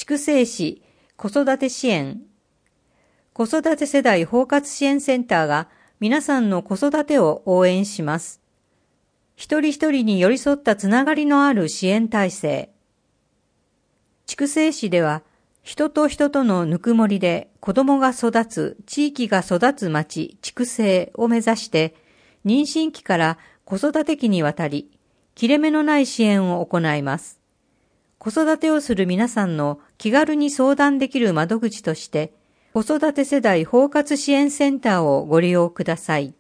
筑西市子育て支援。子育て世代包括支援センターが皆さんの子育てを応援します。一人一人に寄り添ったつながりのある支援体制。筑西市では、人と人とのぬくもりで子供が育つ、地域が育つ町、筑西を目指して、妊娠期から子育て期にわたり、切れ目のない支援を行います。子育てをする皆さんの気軽に相談できる窓口として、子育て世代包括支援センターをご利用ください。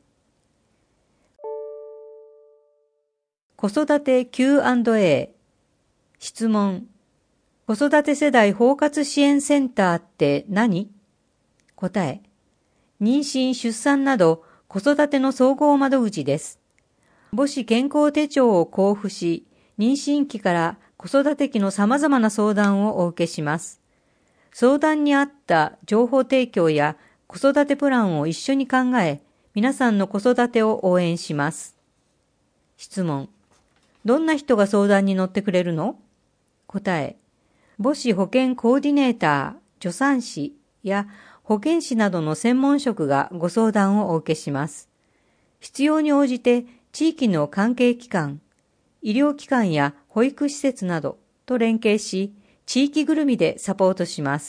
子育て Q&A。質問。子育て世代包括支援センターって何？答え。妊娠・出産など子育ての総合窓口です。母子健康手帳を交付し、妊娠期から子育て期の様々な相談をお受けします。相談に合った情報提供や子育てプランを一緒に考え、皆さんの子育てを応援します。質問。どんな人が相談に乗ってくれるの？答え。母子保健コーディネーター、助産師や保健師などの専門職がご相談をお受けします。必要に応じて地域の関係機関、医療機関や保育施設などと連携し、地域ぐるみでサポートします。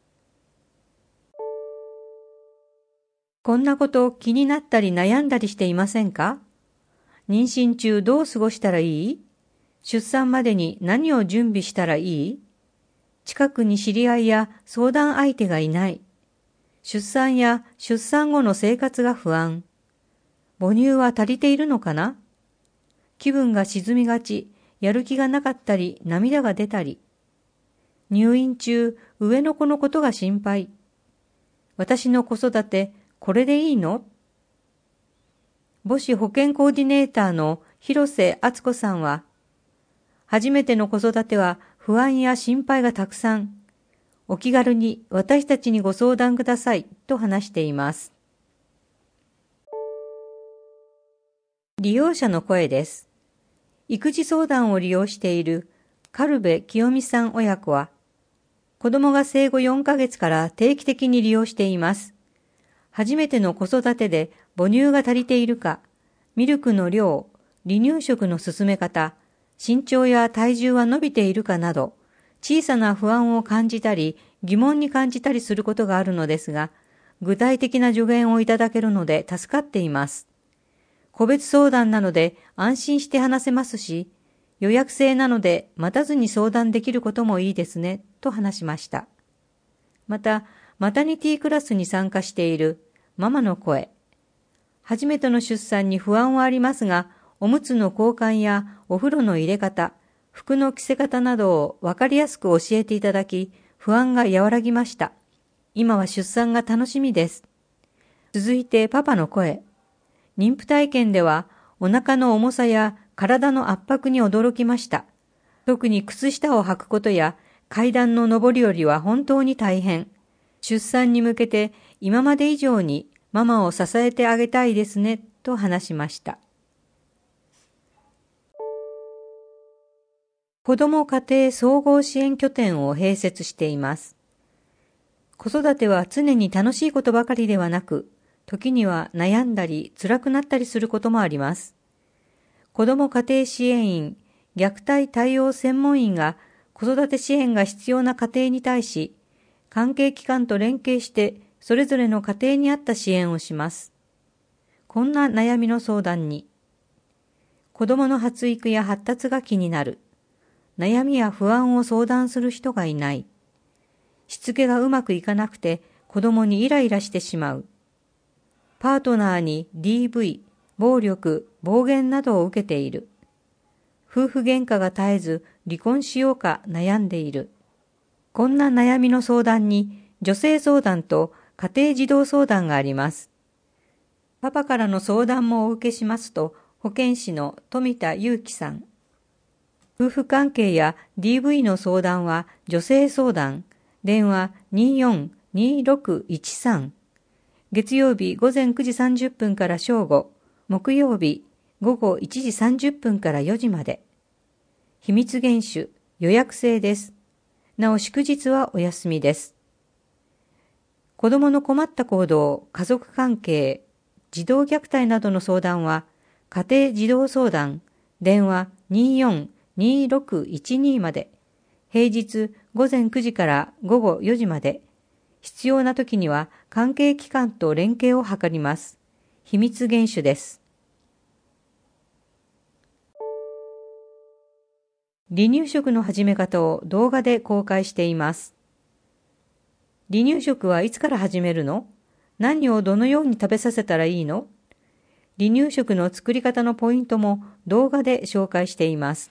こんなこと気になったり悩んだりしていませんか？妊娠中どう過ごしたらいい？出産までに何を準備したらいい？近くに知り合いや相談相手がいない。出産や出産後の生活が不安。母乳は足りているのかな？気分が沈みがち、やる気がなかったり、涙が出たり。入院中、上の子のことが心配。私の子育て、これでいいの？母子保健コーディネーターの広瀬敦子さんは、初めての子育ては不安や心配がたくさん。お気軽に私たちにご相談くださいと話しています。利用者の声です。育児相談を利用している軽部清美さん親子は、子供が生後4ヶ月から定期的に利用しています。初めての子育てで母乳が足りているか、ミルクの量、離乳食の進め方、身長や体重は伸びているかなど、小さな不安を感じたり疑問に感じたりすることがあるのですが、具体的な助言をいただけるので助かっています。個別相談なので安心して話せますし、予約制なので待たずに相談できることもいいですね、と話しました。また、マタニティクラスに参加しているママの声。初めての出産に不安はありますが、おむつの交換やお風呂の入れ方、服の着せ方などをわかりやすく教えていただき、不安が和らぎました。今は出産が楽しみです。続いてパパの声。妊婦体験ではお腹の重さや体の圧迫に驚きました。特に靴下を履くことや階段の上り下りは本当に大変。出産に向けて今まで以上にママを支えてあげたいですね、と話しました。子ども家庭総合支援拠点を併設しています。子育ては常に楽しいことばかりではなく、時には悩んだり辛くなったりすることもあります。子ども家庭支援員、虐待対応専門員が子育て支援が必要な家庭に対し、関係機関と連携してそれぞれの家庭に合った支援をします。こんな悩みの相談に、子どもの発育や発達が気になる。悩みや不安を相談する人がいない。しつけがうまくいかなくて子供にイライラしてしまう。パートナーに DV、暴力、暴言などを受けている。夫婦喧嘩が絶えず離婚しようか悩んでいる。こんな悩みの相談に女性相談と家庭児童相談があります。パパからの相談もお受けしますと、保健師の富田祐樹さん。夫婦関係や DV の相談は女性相談、電話 24-2613。月曜日午前9時30分から正午、木曜日午後1時30分から4時まで。秘密厳守、予約制です。 なお祝日はお休みです。子供の困った行動、家族関係、児童虐待などの相談は、家庭児童相談、電話24-2612まで、平日午前9時から午後4時まで、必要な時には関係機関と連携を図ります。秘密厳守です。離乳食の始め方を動画で公開しています。離乳食はいつから始めるの？何をどのように食べさせたらいいの？離乳食の作り方のポイントも動画で紹介しています。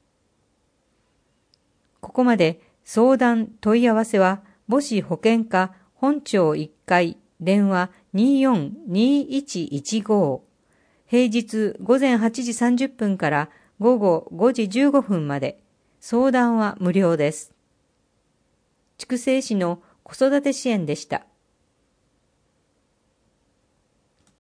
ここまで相談問い合わせは母子保健課本庁1階電話24-2115平日午前8時30分から午後5時15分まで相談は無料です。筑西市の子育て支援でした。